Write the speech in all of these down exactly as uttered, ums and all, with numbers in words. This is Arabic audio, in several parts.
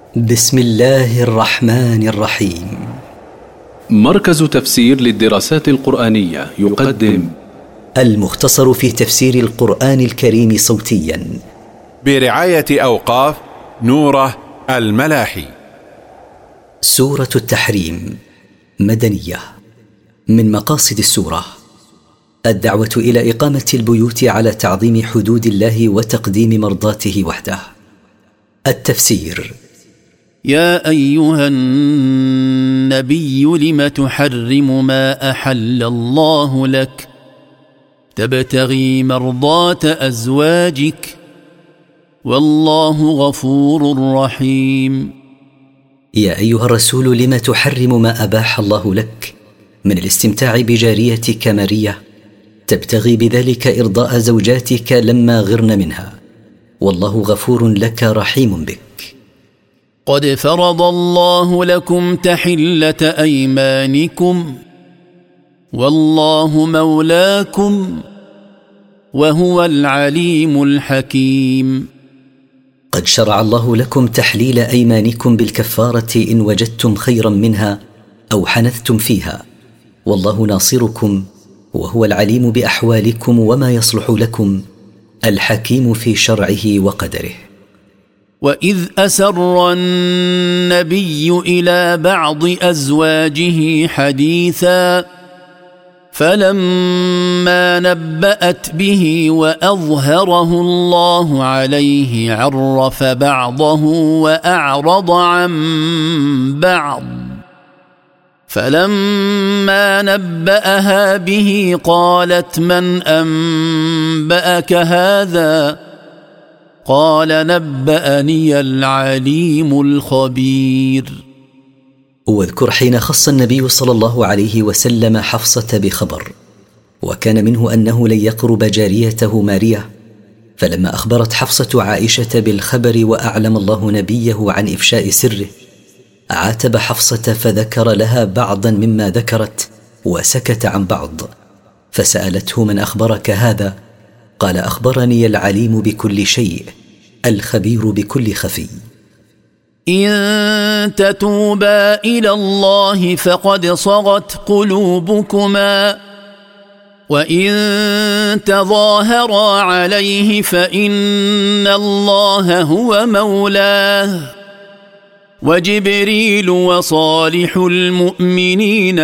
بسم الله الرحمن الرحيم. مركز تفسير للدراسات القرآنية يقدم المختصر في تفسير القرآن الكريم صوتيا برعاية أوقاف نوره الملاحي. سورة التحريم مدنية. من مقاصد السورة الدعوة إلى إقامة البيوت على تعظيم حدود الله وتقديم مرضاته وحده. التفسير: يا أيها النبي لم تحرم ما أحل الله لك تبتغي مرضات أزواجك والله غفور رحيم. يا أيها الرسول لم تحرم ما أباح الله لك من الاستمتاع بجاريتك مارية تبتغي بذلك إرضاء زوجاتك لما غرن منها، والله غفور لك رحيم بك. قد فرض الله لكم تحلة أيمانكم والله مولاكم وهو العليم الحكيم. قد شرع الله لكم تحليل أيمانكم بالكفارة إن وجدتم خيرا منها أو حنثتم فيها، والله ناصركم وهو العليم بأحوالكم وما يصلح لكم، الحكيم في شرعه وقدره. وإذ أسر النبي إلى بعض أزواجه حديثا فلما نبأت به وأظهره الله عليه عرف بعضه وأعرض عن بعض، فلما نبأها به قالت من أنبأك هذا؟ قال نبأني العليم الخبير. واذكر حين خص النبي صلى الله عليه وسلم حفصة بخبر، وكان منه أنه لن يقرب جاريته مارية، فلما أخبرت حفصة عائشة بالخبر وأعلم الله نبيه عن إفشاء سره عاتب حفصة فذكر لها بعضا مما ذكرت وسكت عن بعض، فسألته من أخبرك هذا؟ قال أخبرني العليم بكل شيء الخبير بكل خفي. إن تتوبا إلى الله فقد صغت قلوبكما وإن تظاهرا عليه فإن الله هو مولاه وجبريل وصالح المؤمنين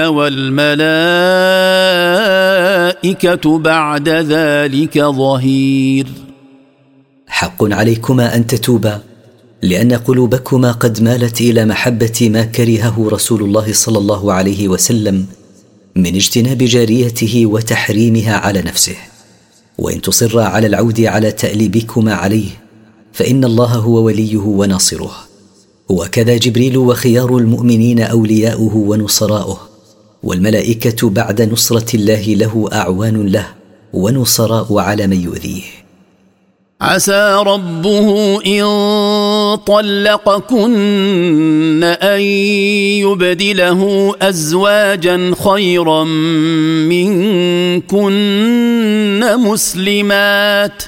والملائكة بعد ذلك ظهير. حق عليكما أن تتوبا، لأن قلوبكما قد مالت إلى محبة ما كرهه رسول الله صلى الله عليه وسلم من اجتناب جاريته وتحريمها على نفسه، وإن تصر على العود على تأليبكما عليه فإن الله هو وليه وناصره، وكذا جبريل وخيار المؤمنين أولياؤه ونصراؤه، والملائكة بعد نصرة الله له أعوان له ونصراء على من يؤذيه. عسى ربه إن طلقكن أن يبدله أزواجا خيرا منكن مسلمات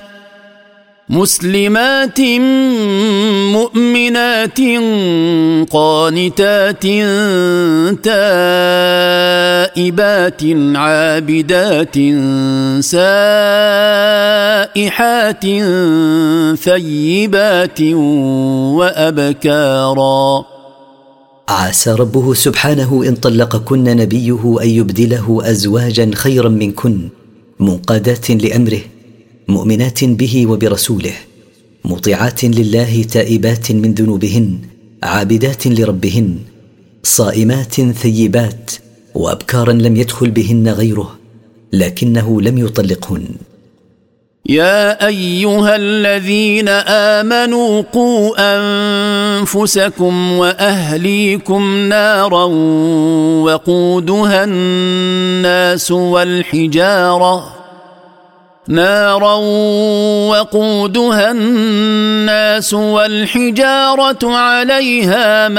مسلمات مؤمنات قانتات تائبات عابدات سائحات ثيبات وأبكارا. عسى ربه سبحانه إن طلقكن نبيه أن يبدله أزواجا خيرا منكن منقادات لأمره مؤمنات به وبرسوله مطيعات لله تائبات من ذنوبهن عابدات لربهن صائمات ثيبات وأبكارا لم يدخل بهن غيره لكنه لم يطلقهن. يا أيها الذين آمنوا قوا أنفسكم وأهليكم نارا وقودها الناس والحجارة نارا وقودها الناس والحجارة عليها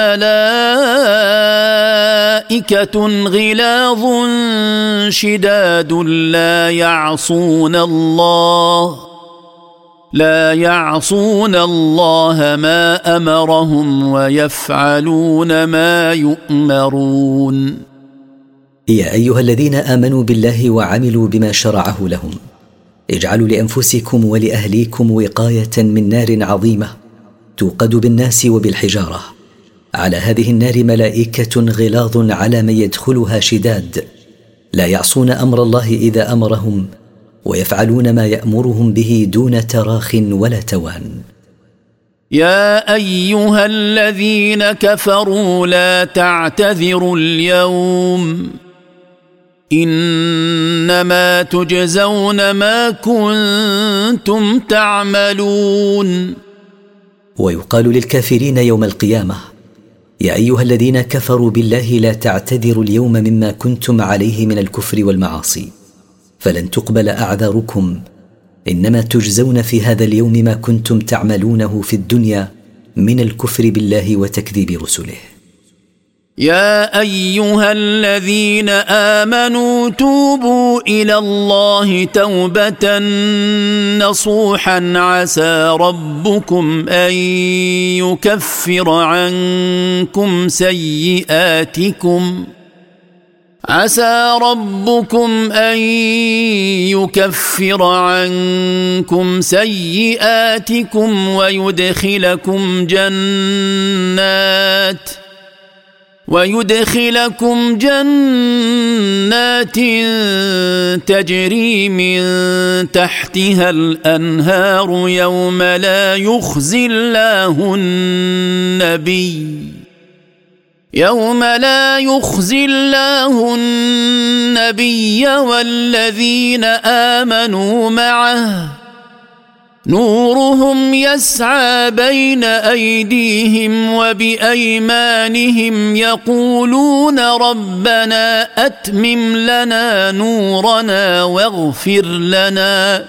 ملائكة غلاظ شداد لا يعصون الله لا يعصون الله ما أمرهم ويفعلون ما يؤمرون. يا أيها الذين آمنوا بالله وعملوا بما شرعه لهم اجعلوا لأنفسكم ولأهليكم وقاية من نار عظيمة توقد بالناس وبالحجارة. على هذه النار ملائكة غلاظ على من يدخلها شداد لا يعصون أمر الله إذا أمرهم ويفعلون ما يأمرهم به دون تراخ ولا توان. يا أيها الذين كفروا لا تعتذروا اليوم إنما تجزون ما كنتم تعملون. ويقال للكافرين يوم القيامة يا أيها الذين كفروا بالله لا تعتذروا اليوم مما كنتم عليه من الكفر والمعاصي فلن تقبل أعذاركم إنما تجزون في هذا اليوم ما كنتم تعملونه في الدنيا من الكفر بالله وتكذيب رسله. يا أيها الذين آمنوا توبوا إلى الله توبة نصوحا عسى ربكم أن يكفر عنكم سيئاتكم عسى ربكم أن يكفر عنكم سيئاتكم ويدخلكم جنات ويدخلكم جنات تجري من تحتها الأنهار يوم لا يخزي الله النبي يوم لا يخزي الله النبي والذين آمنوا معه نورهم يسعى بين أيديهم وبأيمانهم يقولون ربنا أتمم لنا نورنا واغفر لنا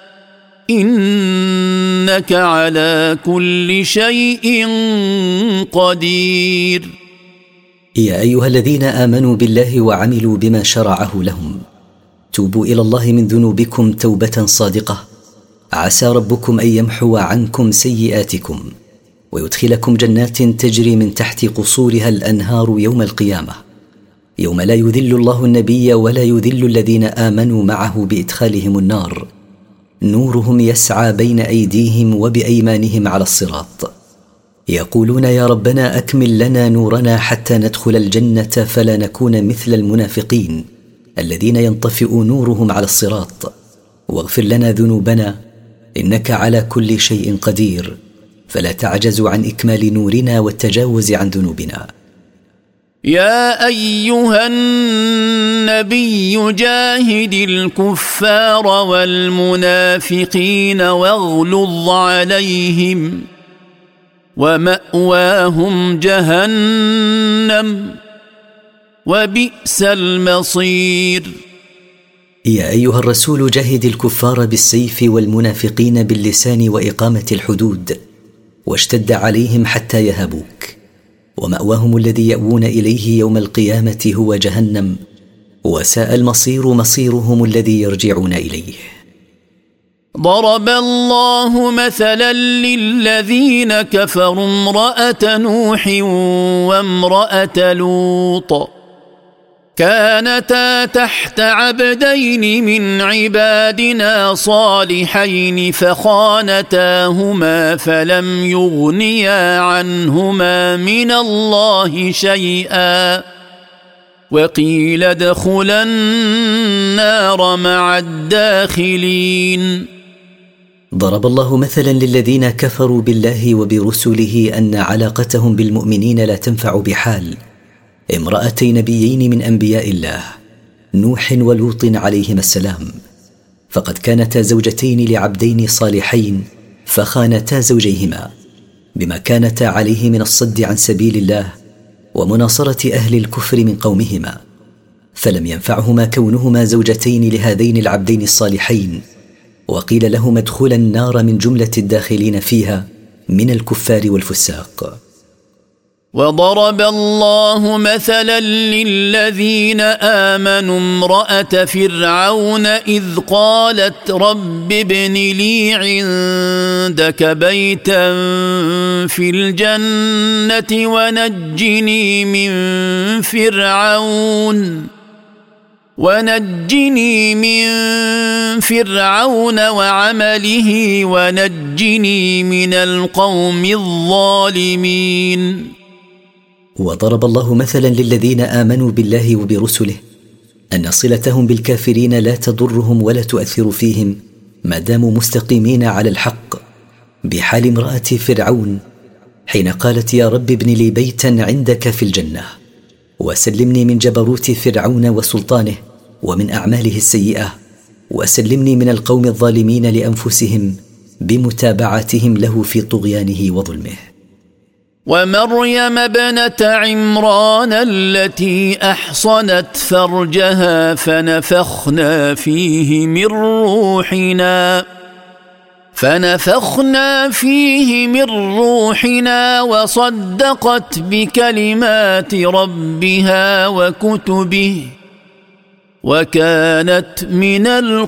إنك على كل شيء قدير. يا أيها الذين آمنوا بالله وعملوا بما شرعه لهم توبوا إلى الله من ذنوبكم توبة صادقة عسى ربكم أن يمحو عنكم سيئاتكم ويدخلكم جنات تجري من تحت قصورها الأنهار يوم القيامة يوم لا يذل الله النبي ولا يذل الذين آمنوا معه بإدخالهم النار نورهم يسعى بين أيديهم وبأيمانهم على الصراط يقولون يا ربنا أكمل لنا نورنا حتى ندخل الجنة فلا نكون مثل المنافقين الذين ينطفئ نورهم على الصراط واغفر لنا ذنوبنا إنك على كل شيء قدير فلا تعجز عن إكمال نورنا والتجاوز عن ذنوبنا. يا أيها النبي جاهد الكفار والمنافقين واغلظ عليهم ومأواهم جهنم وبئس المصير. يا أيها الرسول جاهد الكفار بالسيف والمنافقين باللسان وإقامة الحدود واشتد عليهم حتى يهابوك ومأواهم الذي يأوون إليه يوم القيامة هو جهنم وساء المصير مصيرهم الذي يرجعون إليه. ضرب الله مثلا للذين كفروا امرأة نوح وامرأة لوط كانتا تحت عبدين من عبادنا صالحين فخانتاهما فلم يغنيا عنهما من الله شيئا وقيل ادخلا النار مع الداخلين. ضرب الله مثلا للذين كفروا بالله وبرسله أن علاقتهم بالمؤمنين لا تنفع بحال امرأتي نبيين من أنبياء الله نوح ولوط عليهما السلام فقد كانتا زوجتين لعبدين صالحين فخانتا زوجيهما بما كانتا عليه من الصد عن سبيل الله ومناصرة أهل الكفر من قومهما فلم ينفعهما كونهما زوجتين لهذين العبدين الصالحين وقيل لهما ادخلا النار من جملة الداخلين فيها من الكفار والفساق. وضرب الله مثلا للذين آمنوا امرأة فرعون إذ قالت رب ابن لي عندك بيتا في الجنة ونجني من فرعون ونجني من فرعون وعمله ونجني من القوم الظالمين. وضرب الله مثلا للذين آمنوا بالله وبرسله أن صلتهم بالكافرين لا تضرهم ولا تؤثر فيهم ما داموا مستقيمين على الحق، بحال امرأة فرعون حين قالت يا رب ابن لي بيتا عندك في الجنة وسلمني من جبروت فرعون وسلطانه ومن أعماله السيئة، وسلمني من القوم الظالمين لأنفسهم بمتابعتهم له في طغيانه وظلمه. ومريم ابنة عمران التي أحصنت فرجها فنفخنا فيه من روحنا فنفخنا فيه من روحنا وصدقت بكلمات ربها وكتبه وكانت من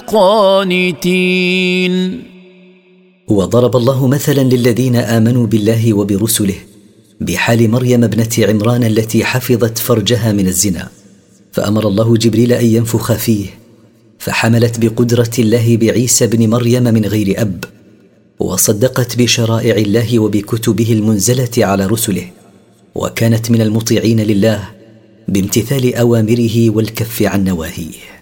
القانتين. وضرب الله مثلا للذين آمنوا بالله وبرسله بحال مريم ابنة عمران التي حفظت فرجها من الزنا، فأمر الله جبريل أن ينفخ فيه، فحملت بقدرة الله بعيسى بن مريم من غير أب، وصدقت بشرائع الله وبكتبه المنزلة على رسله، وكانت من المطيعين لله بامتثال أوامره والكف عن نواهيه.